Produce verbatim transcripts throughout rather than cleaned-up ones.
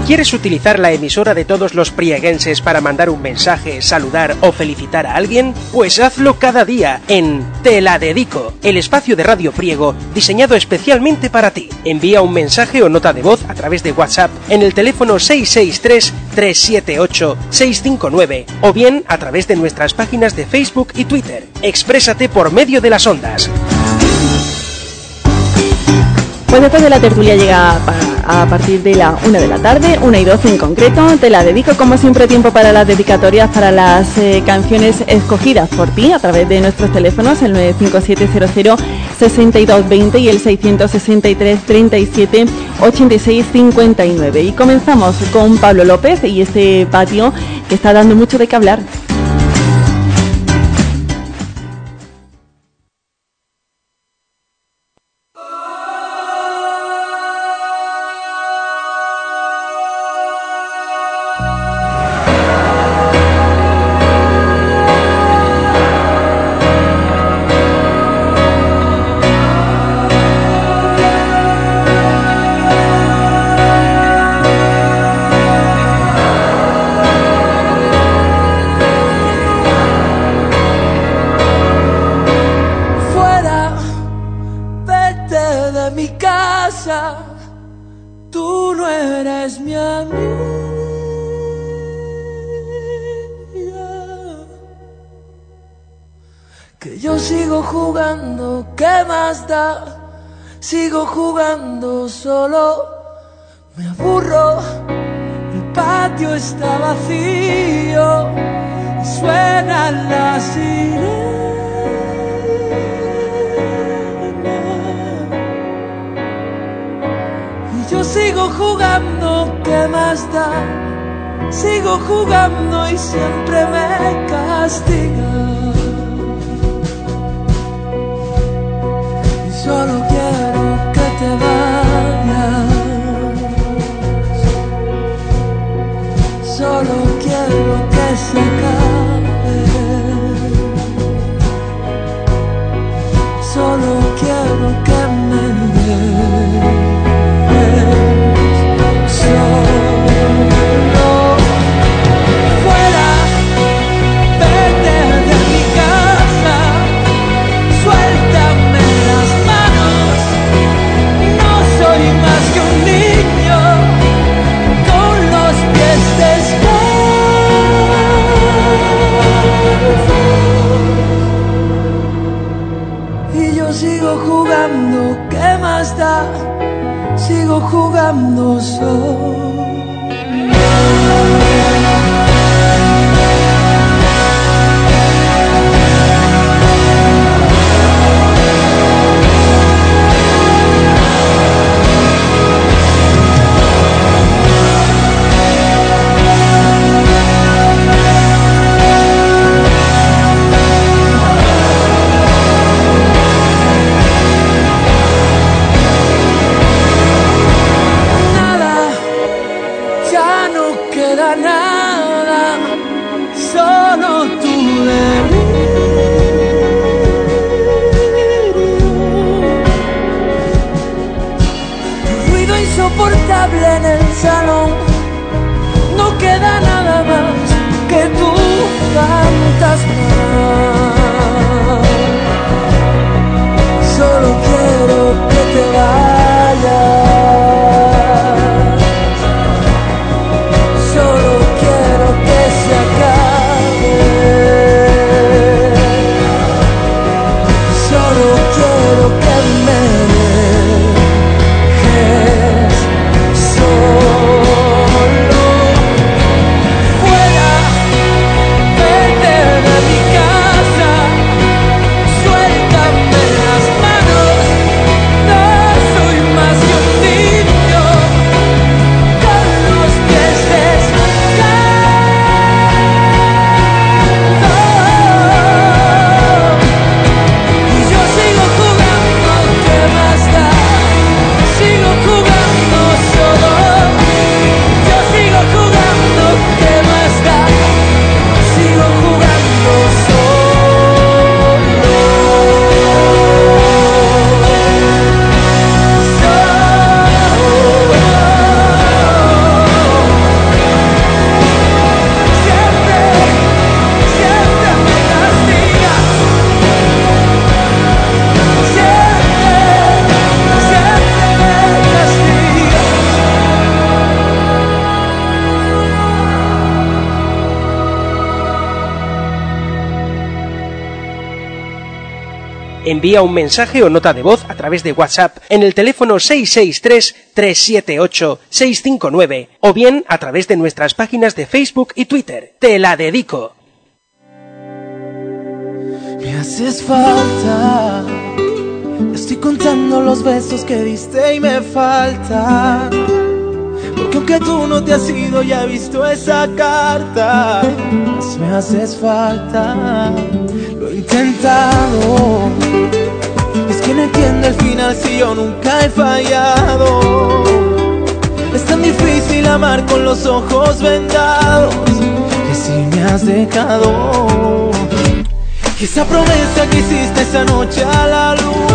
¿Quieres utilizar la emisora de todos los prieguenses para mandar un mensaje, saludar o felicitar a alguien? Pues hazlo cada día en Te la Dedico, el espacio de Radio Priego diseñado especialmente para ti. Envía un mensaje o nota de voz a través de WhatsApp en el teléfono seis seis tres, tres siete ocho, seis cinco nueve o bien a través de nuestras páginas de Facebook y Twitter. Exprésate por medio de las ondas. Pues después de la tertulia llega a partir de la una de la tarde, una y doce en concreto. Te la dedico, como siempre, tiempo para las dedicatorias, para las eh, canciones escogidas por ti a través de nuestros teléfonos, el nueve cinco siete cero cero, seis dos dos cero y el seiscientos sesenta y tres, treinta y siete, ochenta y seis, cincuenta y nueve. Y comenzamos con Pablo López y este patio que está dando mucho de qué hablar. Sigo jugando solo, me aburro, el patio está vacío, suena la sirena. Y yo sigo jugando, ¿qué más da? Sigo jugando y siempre me castiga. Y solo quiero que te vayas, solo quiero que se acabe, solo quiero que me des, solo fuera, vete de mi casa, suéltame las manos, no soy más que un niño con los pies descalzos. Y yo sigo jugando, ¿qué más da? Sigo jugando solo. En el salón no queda nada más que tu fantasma. Solo quiero que te vayas, solo quiero que se acabe, solo quiero que me jugando Envía un mensaje o nota de voz a través de WhatsApp en el teléfono seis seis tres, tres siete ocho, seis cinco nueve o bien a través de nuestras páginas de Facebook y Twitter. Te la dedico. Me haces falta, estoy contando los besos que diste y me falta. Porque aunque tú no te has ido, ya he visto esa carta. Pues me haces falta, lo he intentado. Es que no entiendo el final si yo nunca he fallado. Es tan difícil amar con los ojos vendados, que si me has dejado. Y esa promesa que hiciste esa noche a la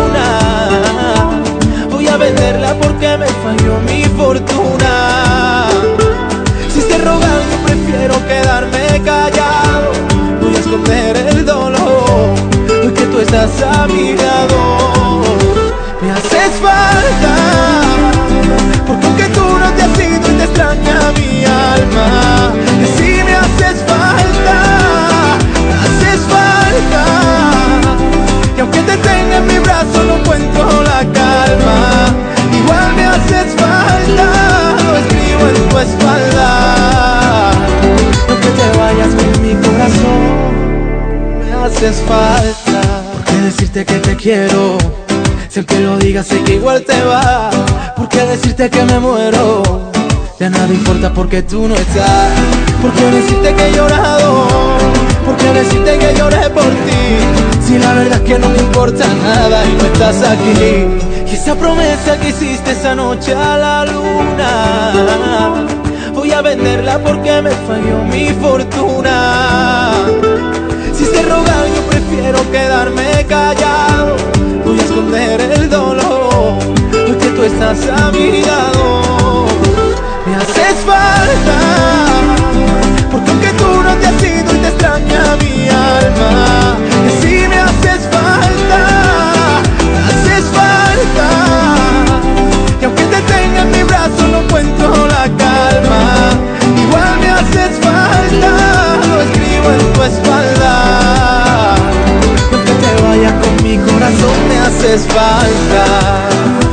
luna, voy a venderla porque me falló mi fortuna. Si se rogan yo prefiero quedarme callado, voy a esconder el dolor, porque tú estás a mi lado. Me haces falta, porque aunque tú no te has ido y te extraña mi alma, que si me haces falta, me haces falta, que aunque te tenga en mi brazo no encuentro la calma, igual me haces falta, lo escribo en tu espalda. Aunque te vayas con mi corazón, me haces falta. ¿Por qué decirte que te quiero? Si aunque lo digas sé que igual te va. ¿Por qué decirte que me muero? Ya nada importa porque tú no estás. ¿Por qué decirte que he llorado? ¿Por qué decirte que lloré por ti? Si la verdad es que no me importa nada y no estás aquí. Y esa promesa que hiciste esa noche a la luna, voy a venderla porque me falló mi fortuna. Si se rogan yo prefiero quedarme callado, voy a esconder el dolor, porque tú estás a mi lado. Me haces falta, porque aunque tú no te has ido y te extraña mi alma, que si me haces falta, me haces falta, que aunque te tenga en mi brazo no encuentro la calma, igual me haces falta, lo escribo en tu espalda. Que aunque te vayas con mi corazón me haces falta.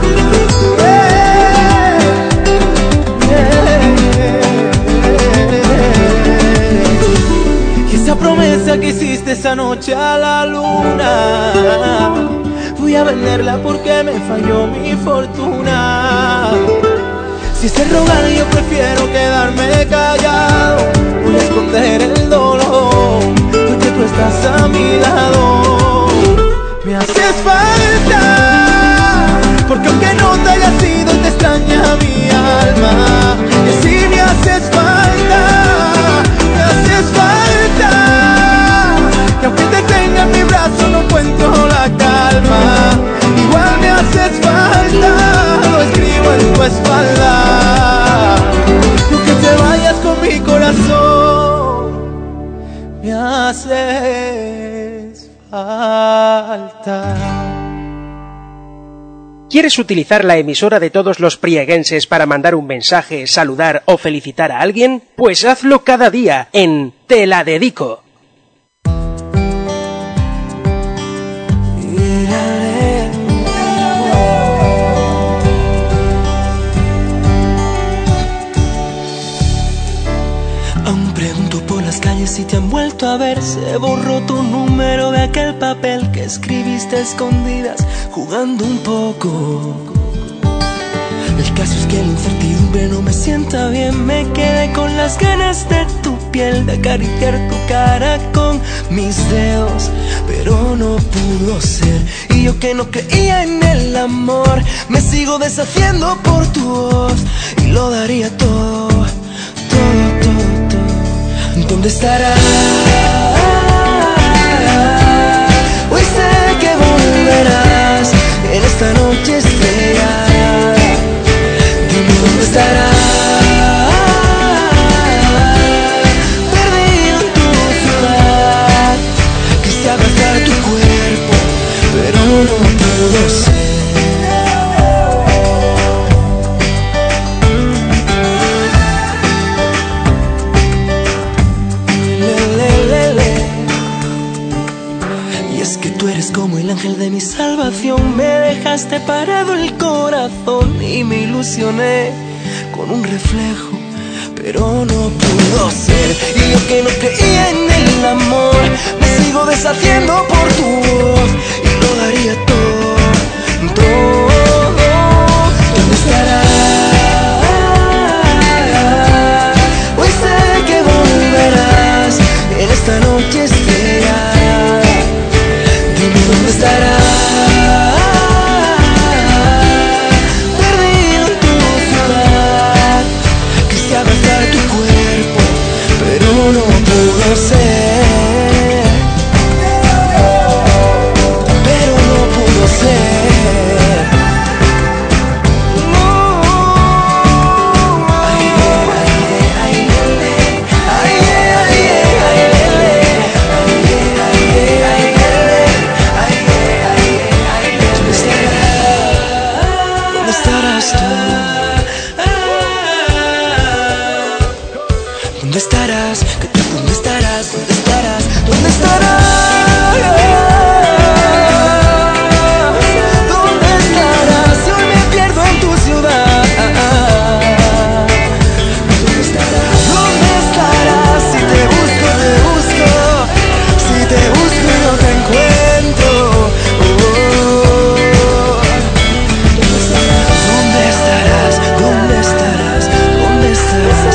Esa promesa que hiciste esa noche a la luna, voy a venderla porque me falló mi fortuna. Si se rogan yo prefiero quedarme callado, voy a esconder el dolor, porque tú estás a mi lado. Me haces falta, porque aunque no te hayas ido te extraña mi alma, y si me haces falta, me haces falta, que aunque te tenga en mi brazo no encuentro la calma, igual me haces falta, lo escribo en tu espalda. Y aunque te vayas con mi corazón, me haces falta. ¿Quieres utilizar la emisora de todos los prieguenses para mandar un mensaje, saludar o felicitar a alguien? Pues hazlo cada día en Te la dedico. Aún pregunto por las calles si te han vuelto a ver. Se borró tu número de aquel papel que escribiste a escondidas, jugando un poco. El caso es que la incertidumbre no me sienta bien. Me quedé con las ganas de tu piel, de acariciar tu cara con mis dedos, pero no pudo ser. Y yo que no creía en el amor, me sigo deshaciendo por tu voz, y lo daría todo, todo, todo, todo. ¿Dónde estarás? Hoy sé que volverás en esta noche estrellada. Dime dónde estarás, perdido en tu ciudad. Quise abrazar tu cuerpo, pero no pudo ser. Le, le, le, le. Y es que tú eres como el ángel de mis dejaste parado el corazón y me ilusioné con un reflejo, pero no pudo ser. Y yo que no creía en el amor, me sigo deshaciendo por tu voz y lo daría todo, todo. ¿Dónde estarás? Hoy sé que volverás en esta noche estrellada. Dime dónde estarás. No pudo ser, pero no pudo ser. No. Ay, ay, ay, ay, ay, ay, ay, ¿dónde estarás? ¿Dónde estarás tú? ¿Dónde estarás? ¿Dónde estarás? ¿Dónde estarás? ¿Dónde estarás? Si hoy me pierdo en tu ciudad. ¿Dónde estarás? ¿Dónde estarás? Si te busco, te busco. Si te busco y no te encuentro. Oh, ¿dónde estarás? ¿Dónde estarás? ¿Dónde estarás? ¿Dónde estarás?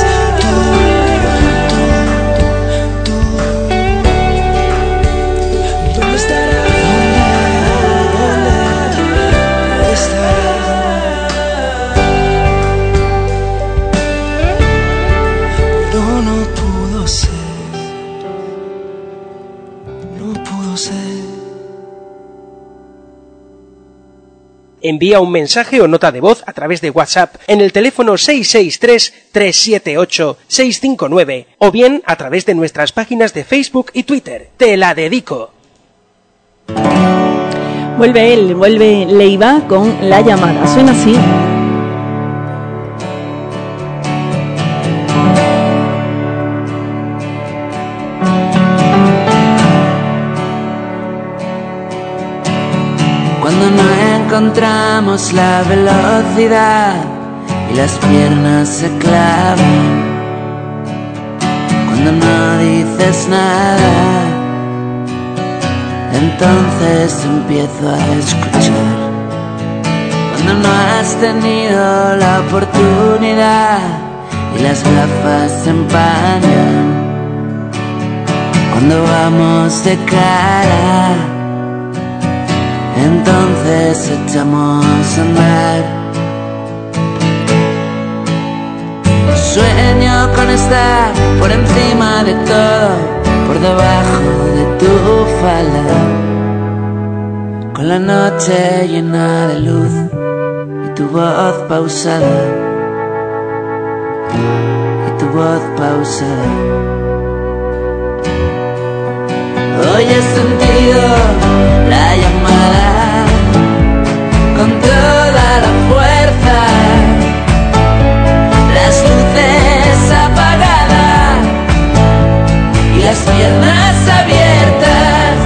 Envía un mensaje o nota de voz a través de WhatsApp en el teléfono seis seis tres, tres siete ocho, seis cinco nueve o bien a través de nuestras páginas de Facebook y Twitter. Te la dedico. Vuelve él, vuelve Leiva con La llamada. Suena así. Cuando no encontramos la velocidad y las piernas se clavan, cuando no dices nada, entonces empiezo a escuchar. Cuando no has tenido la oportunidad y las gafas se empañan, cuando vamos de cara, entonces echamos a andar. Sueño con estar por encima de todo, por debajo de tu falda, con la noche llena de luz y tu voz pausada, y tu voz pausada. Hoy he sentido la llamada con toda la fuerza, las luces apagadas y las piernas abiertas.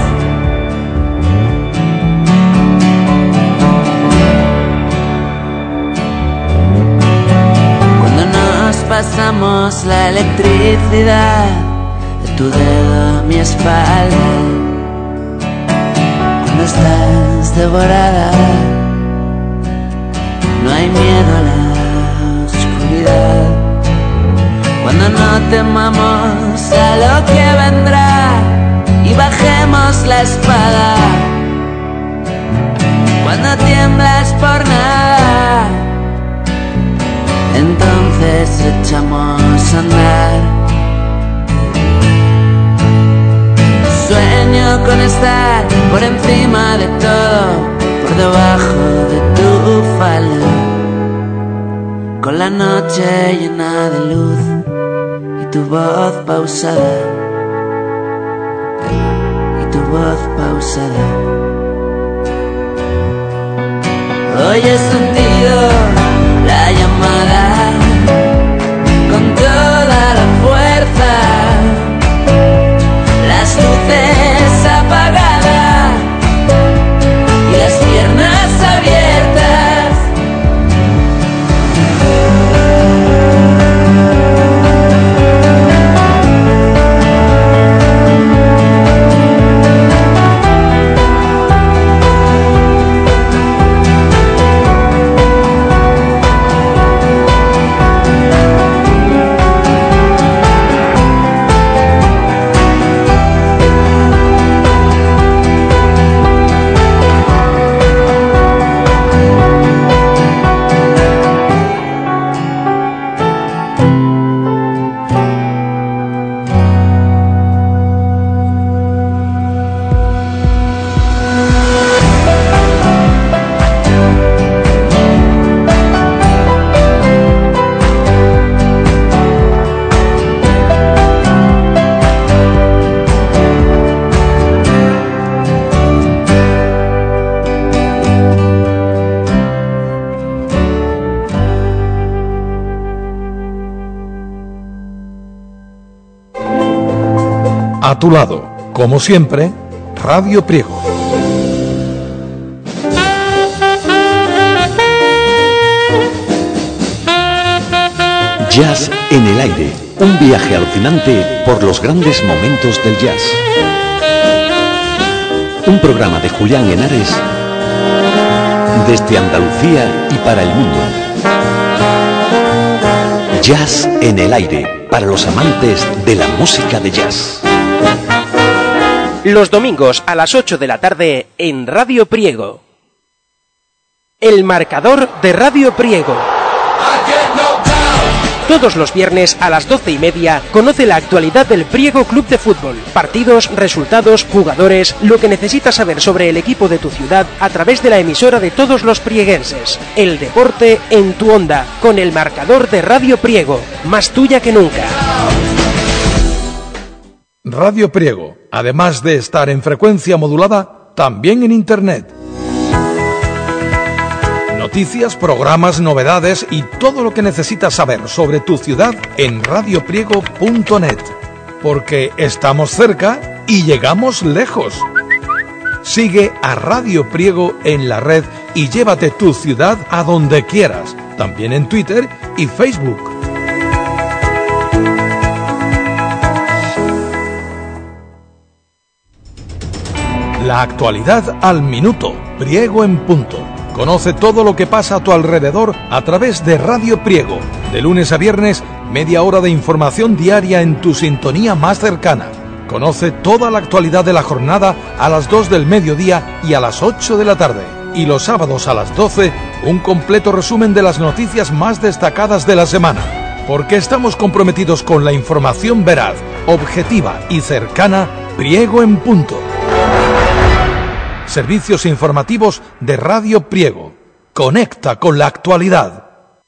Cuando nos pasamos la electricidad de tu dedo a mi espalda, cuando estás devorada, no hay miedo a la oscuridad. Cuando no temamos a lo que vendrá y bajemos la espada, cuando tiemblas por nada, entonces echamos a andar. Sueño con estar por encima de todo, por debajo de tu falda, con la noche llena de luz y tu voz pausada, y tu voz pausada. Hoy he sentido la llamada con toda la fuerza, las luces apagadas y las piernas tu lado. Como siempre, Radio Priego. Jazz en el aire, un viaje alucinante por los grandes momentos del jazz. Un programa de Julián Henares desde Andalucía y para el mundo. Jazz en el aire, para los amantes de la música de jazz. Los domingos a las ocho de la tarde en Radio Priego. El marcador de Radio Priego. Todos los viernes a las doce y media conoce la actualidad del Priego Club de Fútbol. Partidos, resultados, jugadores, lo que necesitas saber sobre el equipo de tu ciudad a través de la emisora de todos los prieguenses. El deporte en tu onda, con el marcador de Radio Priego, más tuya que nunca. Radio Priego, además de estar en frecuencia modulada, también en Internet. Noticias, programas, novedades y todo lo que necesitas saber sobre tu ciudad en radio priego punto net. Porque estamos cerca y llegamos lejos. Sigue a Radio Priego en la red y llévate tu ciudad a donde quieras. También en Twitter y Facebook. La actualidad al minuto. Priego en punto. Conoce todo lo que pasa a tu alrededor a través de Radio Priego. De lunes a viernes, media hora de información diaria en tu sintonía más cercana. Conoce toda la actualidad de la jornada a las dos del mediodía y a las ocho de la tarde. Y los sábados a las doce, un completo resumen de las noticias más destacadas de la semana. Porque estamos comprometidos con la información veraz, objetiva y cercana. Priego en punto. Servicios informativos de Radio Priego. Conecta con la actualidad.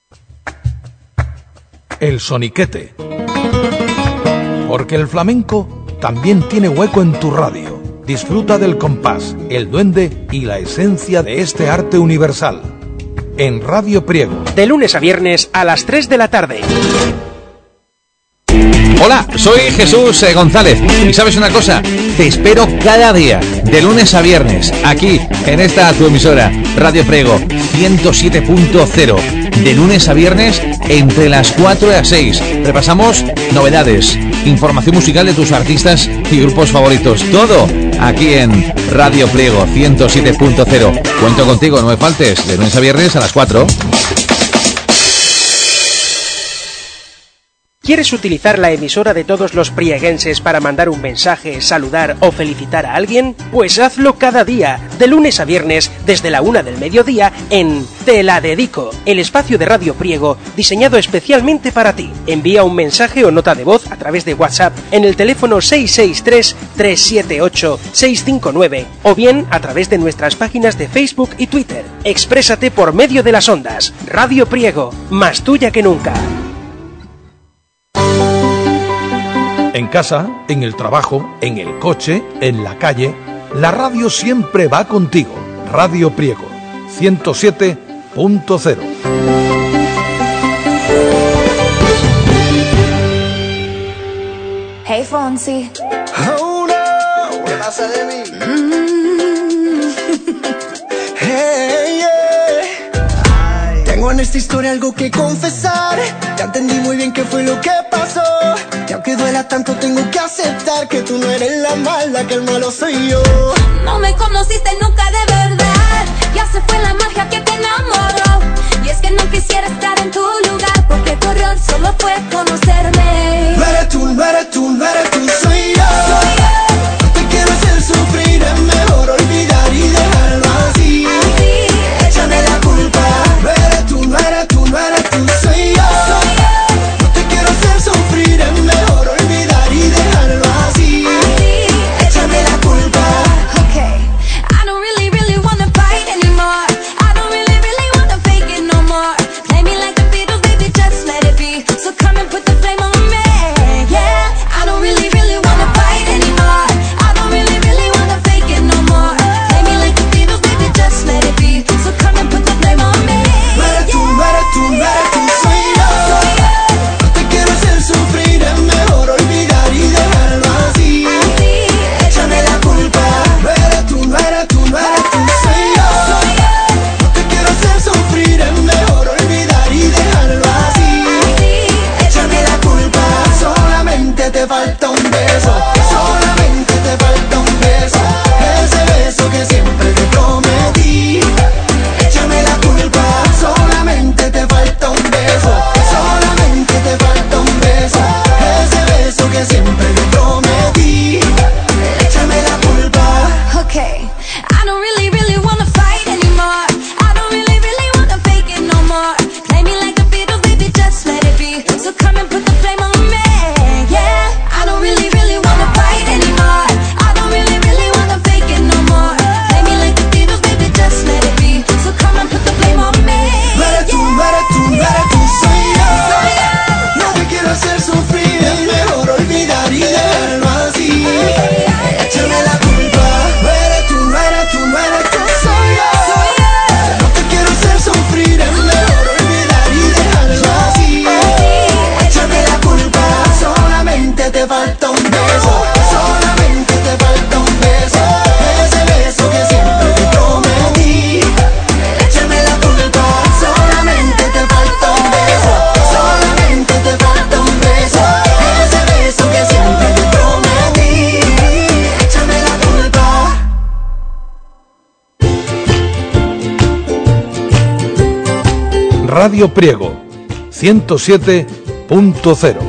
El soniquete. Porque el flamenco también tiene hueco en tu radio. Disfruta del compás, el duende y la esencia de este arte universal. En Radio Priego. De lunes a viernes a las tres de la tarde. Hola, soy Jesús eh, González y ¿sabes una cosa? Te espero cada día, de lunes a viernes, aquí, en esta tu emisora, Radio Priego ciento siete punto cero, de lunes a viernes entre las cuatro y las seis. Repasamos novedades, información musical de tus artistas y grupos favoritos, todo aquí en Radio Priego ciento siete punto cero. Cuento contigo, no me faltes, de lunes a viernes a las cuatro. ¿Quieres utilizar la emisora de todos los prieguenses para mandar un mensaje, saludar o felicitar a alguien? Pues hazlo cada día, de lunes a viernes, desde la una del mediodía, en Te la Dedico, el espacio de Radio Priego diseñado especialmente para ti. Envía un mensaje o nota de voz a través de WhatsApp en el teléfono seis seis tres, tres siete ocho, seis cinco nueve o bien a través de nuestras páginas de Facebook y Twitter. Exprésate por medio de las ondas. Radio Priego, más tuya que nunca. En casa, en el trabajo, en el coche, en la calle, la radio siempre va contigo. Radio Priego, ciento siete punto cero. Hey Fonsi. Oh no, ¿qué pasa de mí? Mm. Hey, yeah. Tengo en esta historia algo que confesar. Ya entendí muy bien qué fue lo que pasó. Y aunque duela tanto tengo que aceptar que tú no eres la mala, que el malo soy yo. No me conociste nunca de verdad. Ya se fue la magia que te enamoró. Y es que no quisiera estar en tu lugar, porque tu error solo fue conocerme. No eres tú, no eres tú, no eres tú, soy yo. Soy yo. No te quiero hacer sufrir, es mejor olvidar y dejarlo así. Así. Échame la culpa. No eres tú, no eres tú, no eres tú, soy yo. Soy yo. Sufrir es mejor olvidar y dejarlo así. así. Échame la culpa. Okay. I don't really, really wanna fight anymore. I don't really Radio Priego, ciento siete punto cero.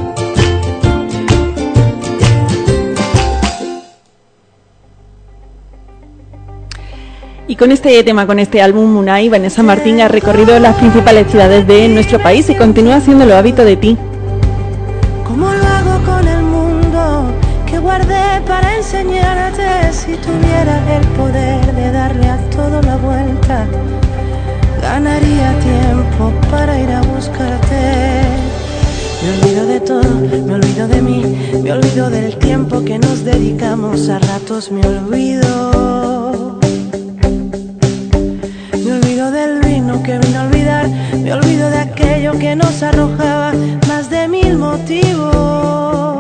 Y con este tema, con este álbum Munay, Vanessa Martín ha recorrido las principales ciudades de nuestro país y continúa haciéndolo. Hábito de ti. ¿Cómo lo hago con el mundo que guardé para enseñarte? Si tuviera el poder de darle a todo la vuelta, ganaría tiempo para ir a buscarte. Me olvido de todo, me olvido de mí, me olvido del tiempo que nos dedicamos, a ratos me olvido. Me olvido del vino que vino a olvidar, me olvido de aquello que nos arrojaba más de mil motivos.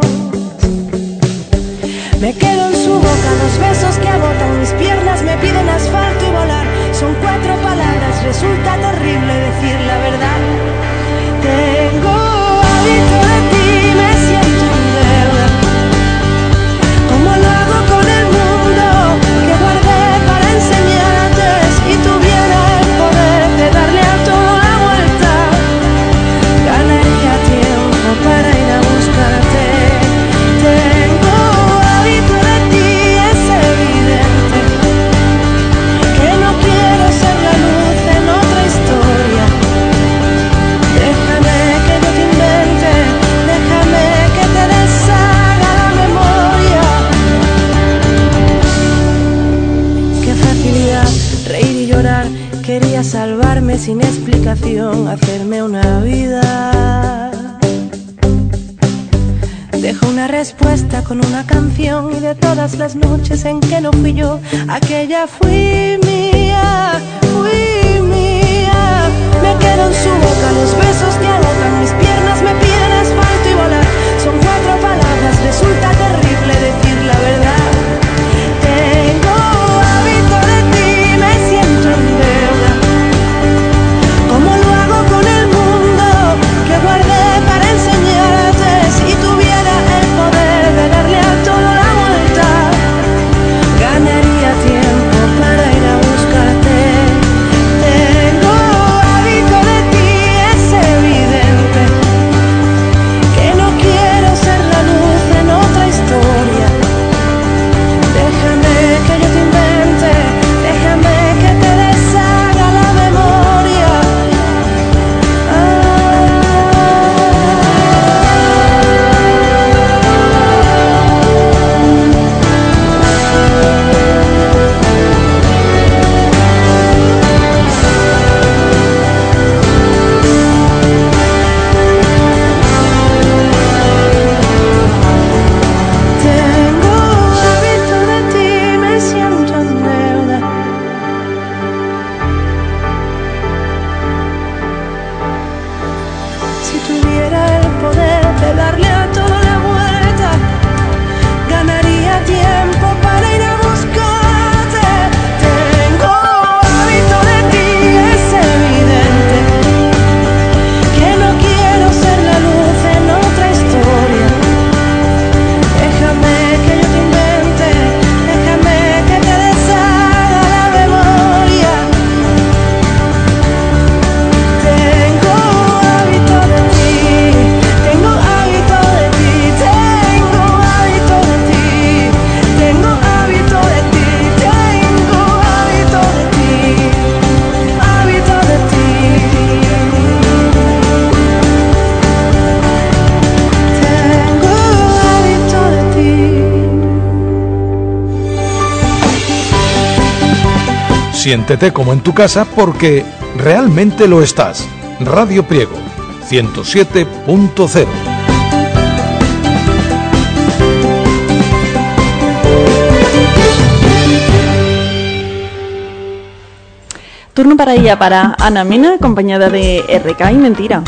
Me quedo en su boca, los besos que agotan mis piernas me piden asfalto y volar. Son cuatro palabras, resulta terrible decir la verdad. Tengo hábito de ti, me siento en deuda. ¿Cómo lo hago con el mundo que guardé para enseñarte? Si tuviera el poder de darle a todo la vuelta, ganaría tiempo para ir a buscarte. Tengo hábito de ti, es evidente que no quiero ser la luz en otra historia. Déjame que yo te invente, déjame que te deshaga la memoria. Qué facilidad, reír y llorar, quería salvarme sin explicación, hacerme una vida. Dejo una respuesta con una canción y de todas las noches en que no fui yo, aquella fui mía, fui mía. Me quedo en su boca, los besos que agotan mis piernas me piden asfalto y volar. Son cuatro palabras, resulta terrible decir la verdad. Tengo hábito de ti, me siento en deuda. ¿Cómo lo hago con el mundo que guardé para enseñarte? Si tuviera el poder de darle a todo la vuelta, ganaría tiempo para ir a buscarte. Tengo hábito de ti, es evidente que no quiero ser la luz en otra historia. Déjame que yo te invente, déjame que te deshaga la memoria. Tengo hábito de ti, me siento en deuda. Si tuviera el poder de darle a todo la vuelta, ganaría tiempo para ir a buscarte. Tengo hábito de ti, es evidente que no quiero ser la luz en otra historia. Déjame que yo te invente, déjame que te deshaga la memoria. Tengo hábito de ti, tengo hábito de ti, tengo hábito de ti, tengo hábito de ti, tengo hábito de ti, hábito de ti. Tengo hábito de ti. Siéntete como en tu casa porque realmente lo estás. Radio Priego, ciento siete punto cero. Turno para ella, para Ana Mena, acompañada de R K y Mentira.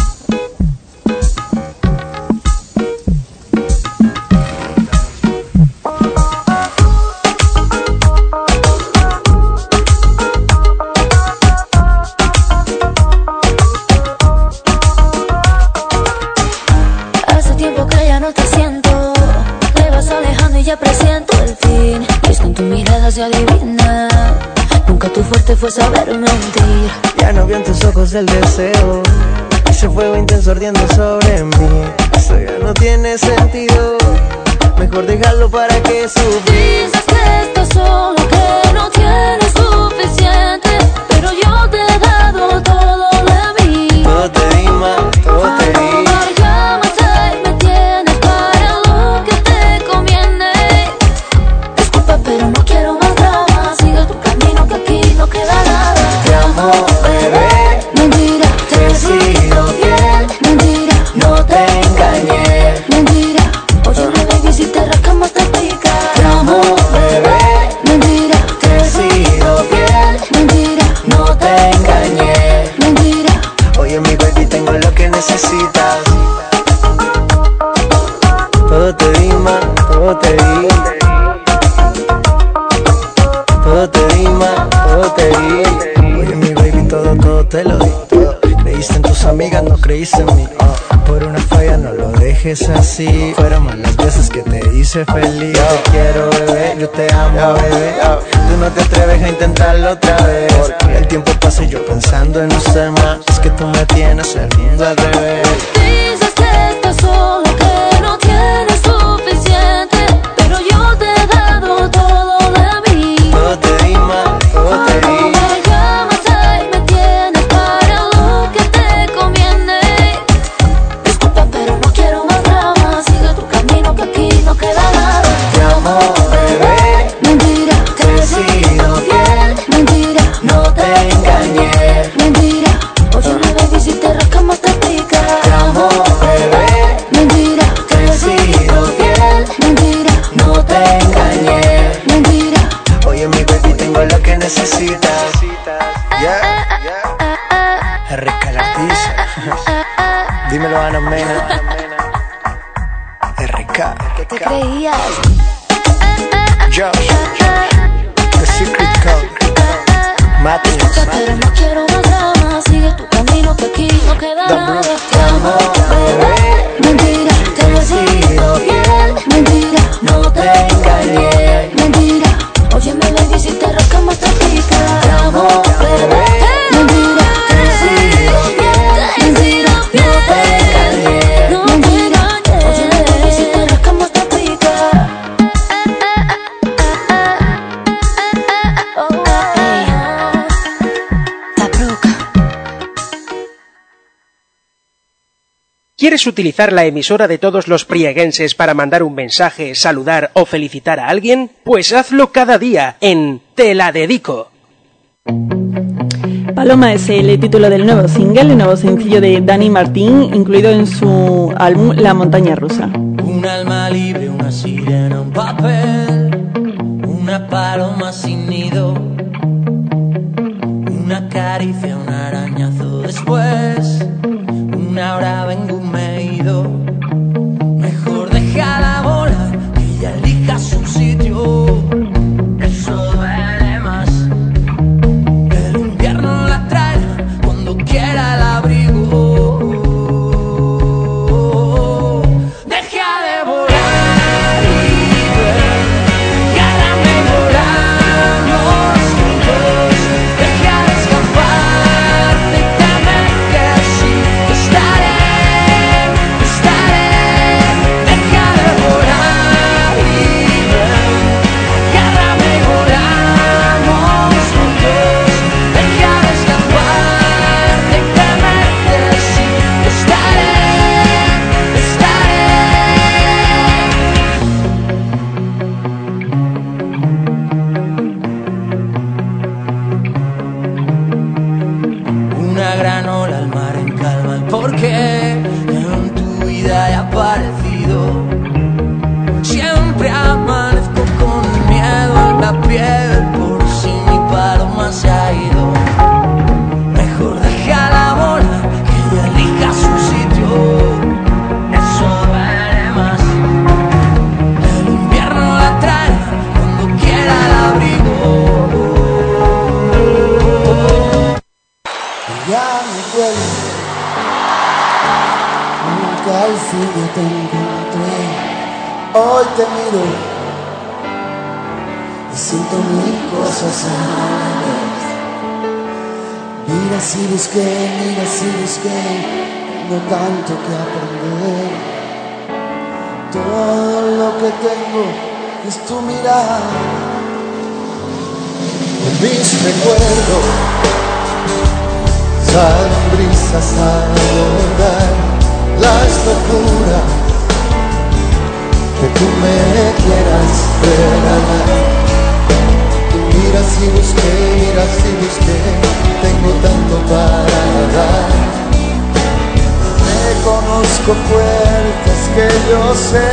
Hace tiempo que ya no te siento, te vas alejando y ya presiento el fin. Y es que en tu mirada se adivina, nunca tu fuerte fue saber mentir. Ya no avientes ojos el deseo, ese fuego intenso ardiendo sobre mí. Eso ya no tiene sentido, mejor dejarlo para que sufrir. Dices que estás solo, que no tienes suficiente, pero yo te he dado todo de mí. Todo te di, ma, todo te di. Llámate, me tienes para lo que te conviene. Disculpa, pero no quiero más drama. Sigue tu camino, que aquí no queda nada. Te amo, bebé. Mentira, te he sido fiel. Mentira, no te engañé. Mentira, oye, baby, si te rascamos te pica. Te amo, bebé. Mentira, te he sido fiel. Mentira, no te engañé. Mentira. Oye, mi baby, tengo lo que necesitas. Todo te di, ma, todo te di. Todo te di, ma, todo te di. Oye, mi baby, todo, todo te lo di. Todo. Creíste en tus amigas, no creíste en mí. Oh, por una falla no lo dejes así. Fueron más las veces que te hice feliz. Yo te quiero, bebé, yo te amo, bebé. Tú no te atreves a intentarlo otra vez. El tiempo pasa y yo pensando en no ser más. Es que tú me tienes el mundo al revés. Dices que estás solo, que no tienes suficiente, pero yo te he dado todo de mí. Todo te di, ma, todo te di. Llámate, me tienes para lo que te conviene. Disculpa, pero no quiero más drama. Sigue tu camino, que aquí no queda nada. Te amo, bebé. Mentira, te he sido fiel. Mentira, no te engañé. Mentira, oye, baby, si te rascamos te pica. Te amo, bebé. Mentira, te he sido fiel. Mentira, no te engañé. Mentira. Oye, mi baby, tengo lo que necesitas. Yeah, yeah. R K el artista. Dímelo, Ana Mena. R K. ¿Te creías? Josh. The Secret Code. Matthews. Pero no quiero más drama. Sigue tu camino, que aquí no queda The nada. Bruce. Te amo, bebé. Mentira, te he sido fiel. Mentira, no te engañé. Mentira, óyeme, baby, si te rascamos te pica. Te amo, bebé. Mentira, te he sido fiel. Mentira, no te engañé. Mentira, óyeme, baby, si te rascamos te pica. ¿Quieres utilizar la emisora de todos los prieguenses para mandar un mensaje, saludar o felicitar a alguien? Pues hazlo cada día en Te la dedico. Paloma es el título del nuevo single, el nuevo sencillo de Dani Martín, incluido en su álbum La Montaña Rusa. Un alma libre, una sirena, un papel, una paloma sin nido, una caricia, un arañazo después, una hora vengo me he ido. Mejor deja la bola, que ella elija su sitio. Eso duele más. El invierno la trae cuando quiera el abrigo. Deja de volar y ven, agárrame y volamos juntos. Deja de escaparte y temer que sí estaré, estaré. Deja de volar y ven, agárrame y volamos juntos. Deja de escaparte y temer que sí estaré, estaré. Una granola al mar en calma, el porqué en tu vida he aparecido. Siempre amanezco con el miedo en la piel por si mi paloma se ha ido. Mejor deja la bola, que ella elija su sitio. Eso duele más. El invierno la trae cuando quiera el abrigo. Ya me duele, nunca al fin yo te encontré. Hoy te miro y siento mil cosas a la vez. Mira si busqué, mira si busqué, tengo tanto que aprender. Todo lo que tengo es tu mirada. En mis recuerdos salen brisas a abordar las locuras que tú me quieras regalar. Mira si busqué, mira si busqué, tengo tanto para dar. Reconozco puertas que yo sé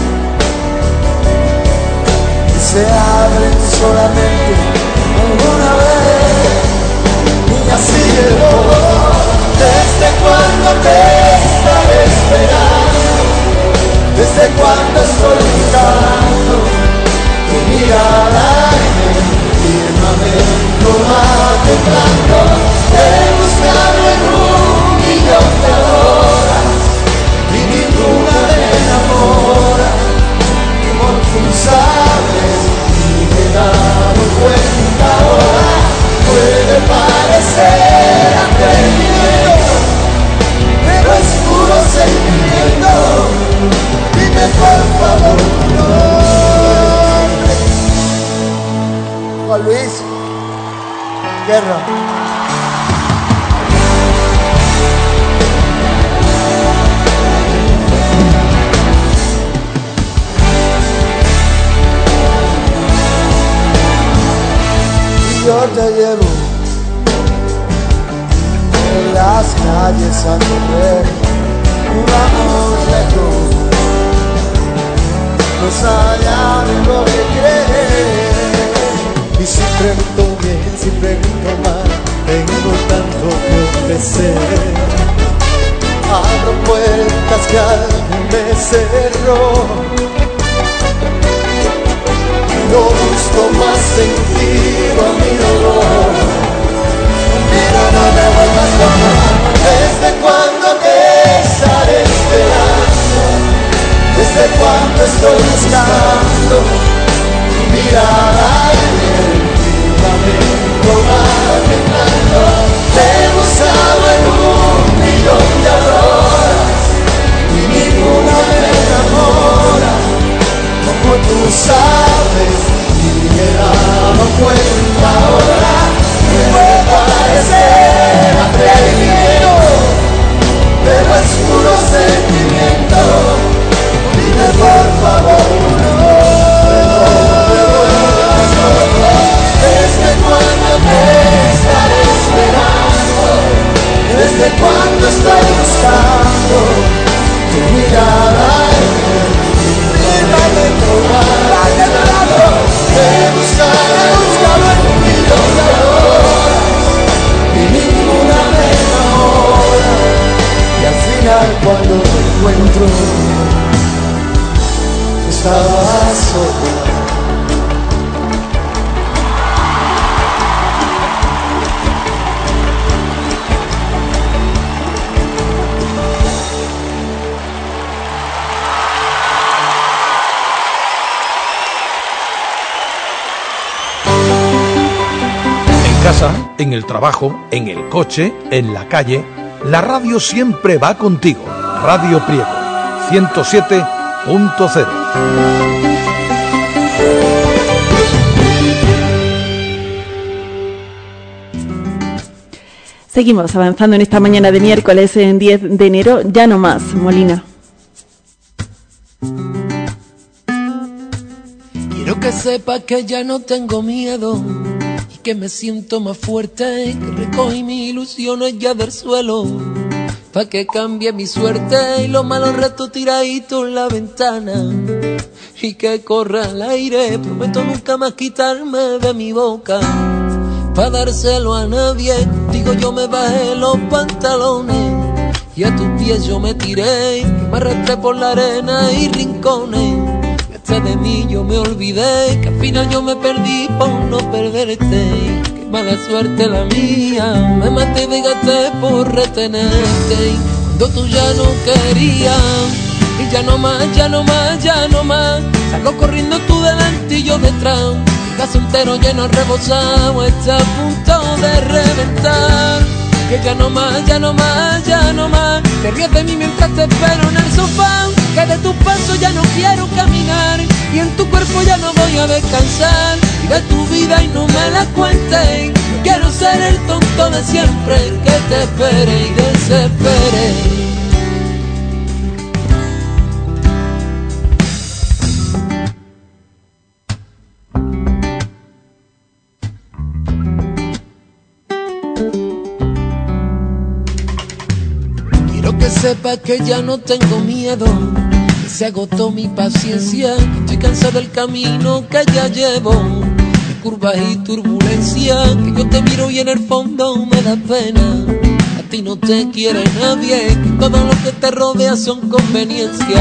que se abren solamente una vez. Y así llegó, desde cuando te estaré esperando, desde cuando estoy buscando tu mirada en el firmamento va temblando. Te he buscado en un millón de horas y ninguna me enamora, como tú sabes y me he dado cuenta ahora. Puede parecer atrevimiento, pero es puro sentimiento. Dime por favor tu nombre. Juan Luis Guerra. Yo te llevo en las calles a correr, vamos lejos, más allá de lo que crees. Y si pregunto bien, si pregunto mal, tengo tanto que ofrecer. Abro puertas que alguien me cerró. No busco más sentido a mi dolor, pero no me vuelvas loco. ¿Desde cuando te estaré esperando? ¿Desde cuando estoy buscando tu mirada en el firmamento va temblando? Te he buscado en un millón de horas y ninguna me enamora, como tú sabes y me he dado cuenta ahora. Que puede parecer atrevimiento, pero es puro sentimiento. Dime por favor no me vuelvas loco. ¿Desde cuando te estaré esperando? ¿Desde cuando estoy buscando tu mirada en el firmamento va temblando? Te he buscado, he buscado en un millón de horas y ninguna me enamora. Y al final cuando te encuentro estaba sola. En casa, en el trabajo, en el coche, en la calle, la radio siempre va contigo. Radio Priego, ciento siete punto cero. Seguimos avanzando en esta mañana de miércoles, en diez de enero. Ya no más, Molina. Quiero que sepas que ya no tengo miedo, que me siento más fuerte, que recogí mis ilusiones ya del suelo, pa' que cambie mi suerte y los malos ratos tiraditos en la ventana, y que corra el aire. Prometo nunca más quitarme de mi boca, pa' dárselo a nadie. Digo, yo me bajé los pantalones y a tus pies yo me tiré, que me arrastré por la arena y rincones. De mí yo me olvidé, que al final yo me perdí por no perderte. Qué mala suerte la mía, me maté y desgasté por retenerte. Cuando tú ya no querías, y ya no más, ya no más, ya no más, salgo corriendo tú delante y yo detrás. Vaso entero lleno rebosado, está a punto de reventar. Que ya no más, ya no más, ya no más. Te ríes de mí mientras te espero en el sofá. Que de tus pasos ya no quiero caminar. Y en tu cuerpo ya no voy a descansar. Y de tu vida y no me la cuentes. Quiero ser el tonto de siempre, el que te espere y desespere. Sepa que ya no tengo miedo, que se agotó mi paciencia, que estoy cansado del camino que ya llevo, de curvas y turbulencia, que yo te miro y en el fondo me da pena. A ti no te quiere nadie, que todo lo que te rodea son conveniencias.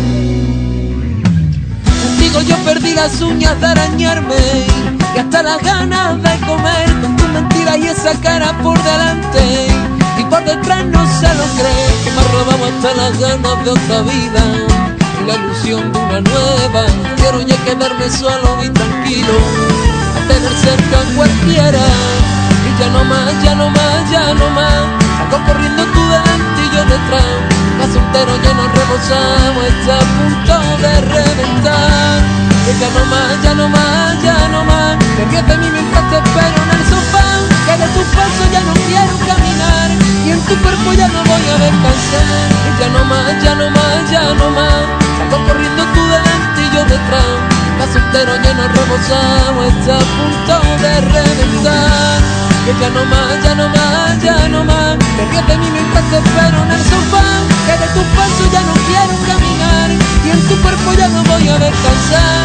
Contigo yo perdí las uñas de arañarme y hasta las ganas de comer, con tu mentira y esa cara por delante. Y por detrás no se lo cree, que me ha robado hasta las ganas de otra vida y la ilusión de una nueva. Quiero ya quedarme solo y tranquilo, a tener cerca a cualquiera. Y ya no más, ya no más, ya no más. Salgo corriendo tú delante y yo detrás. Vaso entero lleno rebosado, está a punto de reventar. Y ya no más, ya no más, ya no más. Te ríes de mí mientras te espero en el sofá. Que de tus pasos ya no quiero caminar. Y en tu cuerpo ya no voy a descansar. Y ya no más, ya no más, ya no más. Salgo corriendo tú delante y yo detrás. Vaso entero lleno rebosado, está a punto de reventar. Que ya no más, ya no más, ya no más. Te ríes de mí mientras te espero en el sofá. Que de tus pasos ya no quiero caminar. Y en tu cuerpo ya no voy a descansar.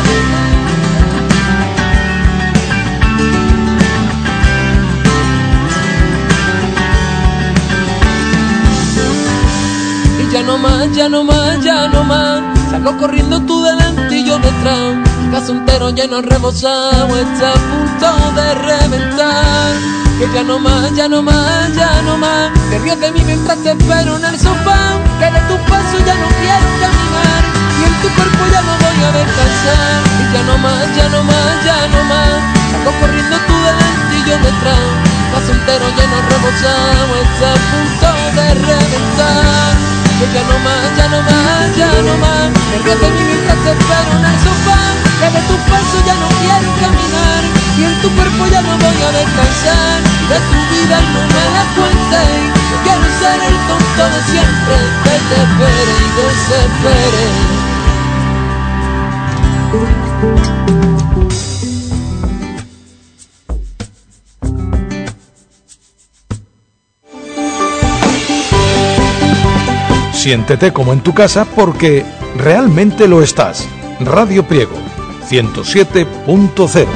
Ya no más, ya no más, ya no más. Salgo corriendo tú delante y yo detrás. Vaso entero lleno rebosado, está a punto de reventar. Que ya no más, ya no más, ya no más. Te ríes de mí mientras te espero en el sofá. Que de tus pasos ya no quiero caminar. Y en tu cuerpo ya no voy a descansar. Y ya no más, ya no más, ya no más. Salgo corriendo tú delante y yo detrás. Vaso entero lleno rebosado, está a punto de reventar. Que ya no más, ya no más, ya no más. Me ríes de mí mientras te espero en el sofá. Que de tus pasos ya no quiero caminar. Y en tu cuerpo ya no voy a descansar. De tu vida y no me la cuentes. Yo quiero ser el tonto de siempre, que te espere y desespere. Siéntete como en tu casa porque realmente lo estás. Radio Priego, ciento siete punto cero.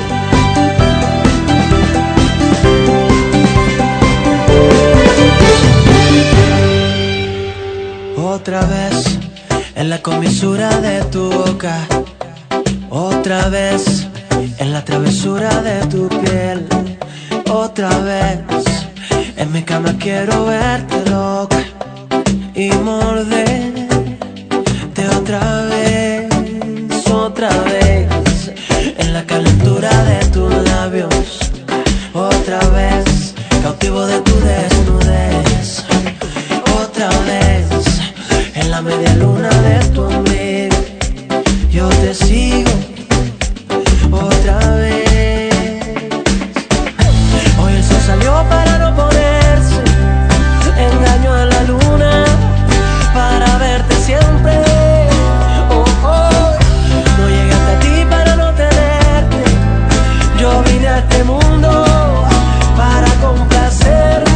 Otra vez en la comisura de tu boca. Otra vez en la travesura de tu piel. Otra vez en mi cama quiero verte loca y morderte otra vez, otra vez en la calentura de tus labios, otra vez cautivo de tu desnudez, otra vez en la media luna de tu ombligo. Yo te sigo otra vez. Hoy el sol salió para no ponerse, engaño a la luna para verte siempre. Oh, oh. No llegué hasta ti para no tenerte. Yo vine a este mundo para complacerte.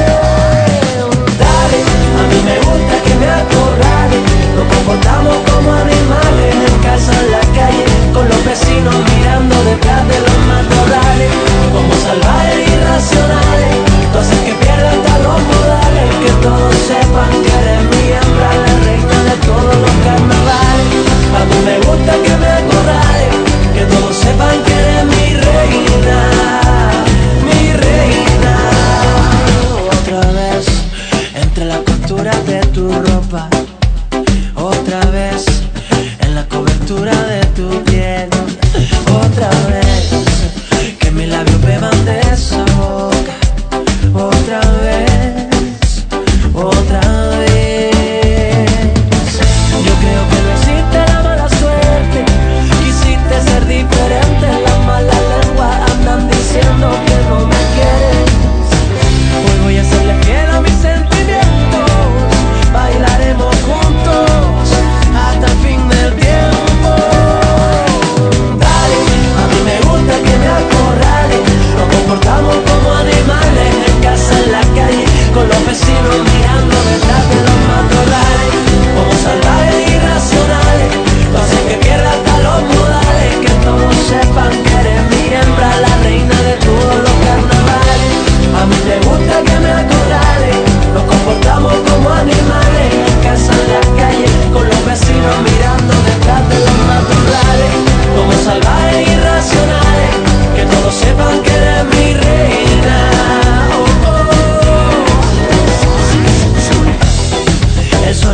Dale, a mí me gusta que me acorrales. Nos comportamos como animales en casa, en la calle, con los vecinos mirando detrás de los matorrales. Como salvajes irracionales, tú haces que pierdan hasta los modales. Que todos sepan que eres mi hembra, la reina de todos los carnavales. A mí me gusta que me acorrales, que todos sepan que eres mi reina, mi reina. Otra vez entre las costuras de tu ropa, otra vez en la cobertura de tu piel, otra vez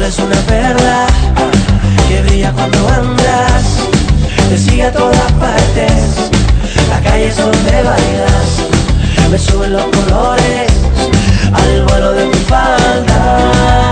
es una perla que brilla cuando andas, te sigue a todas partes, la calle es donde bailas, me suben los colores al vuelo de tu falda.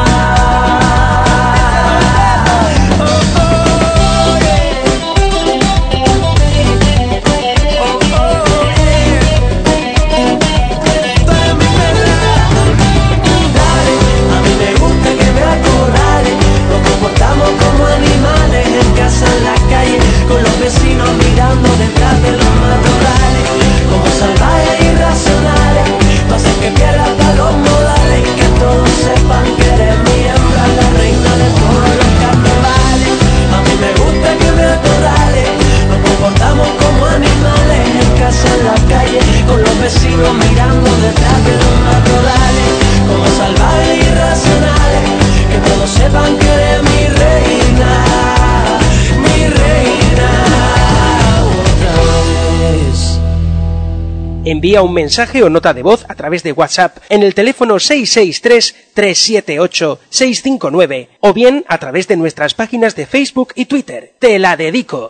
Como animales en casa, en la calle, con los vecinos mirando detrás de los matorrales, como salvajes irracionales, no hacen que pierdas hasta los modales, que todos sepan que eres mi hembra, la reina de todos los carnavales. A mí me gusta que me acorrales, nos comportamos como animales en casa, en la calle, con los vecinos mirando detrás de los matorrales, como salvajes irracionales, que todos sepan que eres mi reina, mi reina, otra vez. Envía un mensaje o nota de voz a través de WhatsApp en el teléfono seis seis tres, tres siete ocho, seis cinco nueve o bien a través de nuestras páginas de Facebook y Twitter. Te la dedico.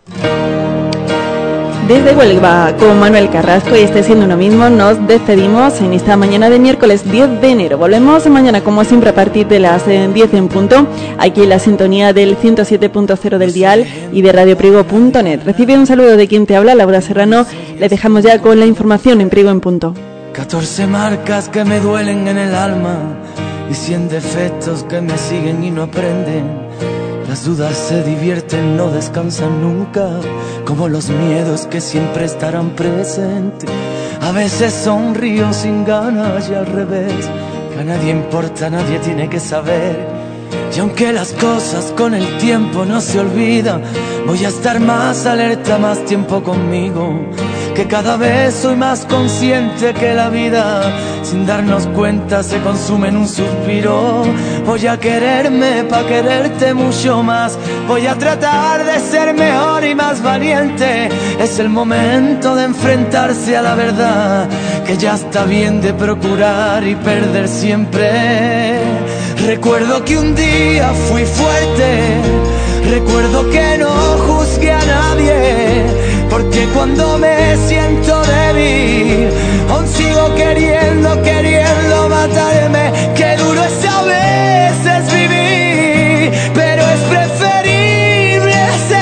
Desde Huelva, con Manuel Carrasco y este siendo uno mismo, nos despedimos en esta mañana de miércoles diez de enero. Volvemos mañana, como siempre, a partir de las diez en punto, aquí en la sintonía del ciento siete punto cero del dial y de radio priego punto net. Recibe un saludo de quien te habla, Laura Serrano. Le dejamos ya con la información en Priego en Punto. catorce marcas que me duelen en el alma y cien defectos que me siguen y no aprenden. Las dudas se divierten, no descansan nunca, como los miedos que siempre estarán presentes. A veces sonrío sin ganas y al revés, que a nadie importa, nadie tiene que saber. Y aunque las cosas con el tiempo no se olvidan, voy a estar más alerta, más tiempo conmigo, que cada vez soy más consciente que la vida, sin darnos cuenta, se consume en un suspiro. Voy a quererme pa' quererte mucho más, voy a tratar de ser mejor y más valiente. Es el momento de enfrentarse a la verdad, que ya está bien de procurar y perder siempre. Recuerdo que un día fui fuerte, recuerdo que no juzgué a nadie, porque cuando me siento débil, aún sigo queriendo, queriendo matarme. Qué duro es a veces vivir, pero es preferible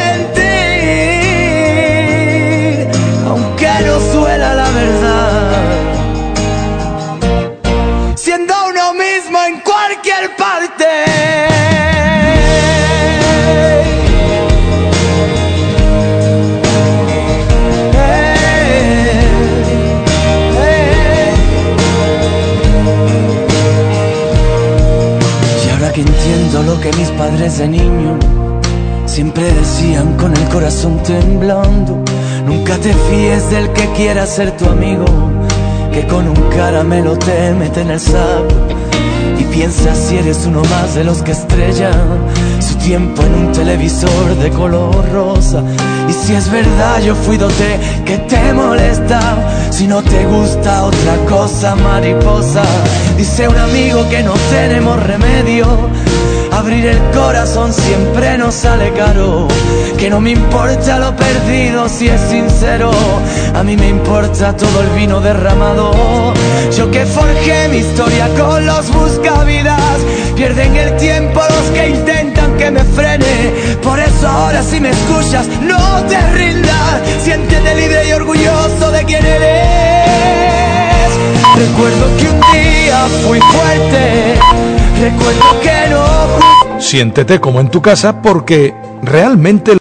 sentir, aunque no suela la verdad, siendo uno mismo en cualquier parte. Que entiendo lo que mis padres de niño siempre decían con el corazón temblando: nunca te fíes del que quiera ser tu amigo, que con un caramelo te mete en el saco. Y piensa si eres uno más de los que estrellan su tiempo en un televisor de color rosa. Y si es verdad yo fui dote que te molesta, si no te gusta otra cosa, mariposa. Dice un amigo que no tenemos remedio, abrir el corazón siempre nos sale caro, que no me importa lo perdido si es sincero, a mí me importa todo el vino derramado. Yo que forjé mi historia con los buscavidas, pierden el tiempo los que intentan que me frene. Por eso ahora si me escuchas no te rindas, siéntete libre y orgulloso de quién eres. Recuerdo que un día fui fuerte, recuerdo que no. Siéntete como en tu casa, porque realmente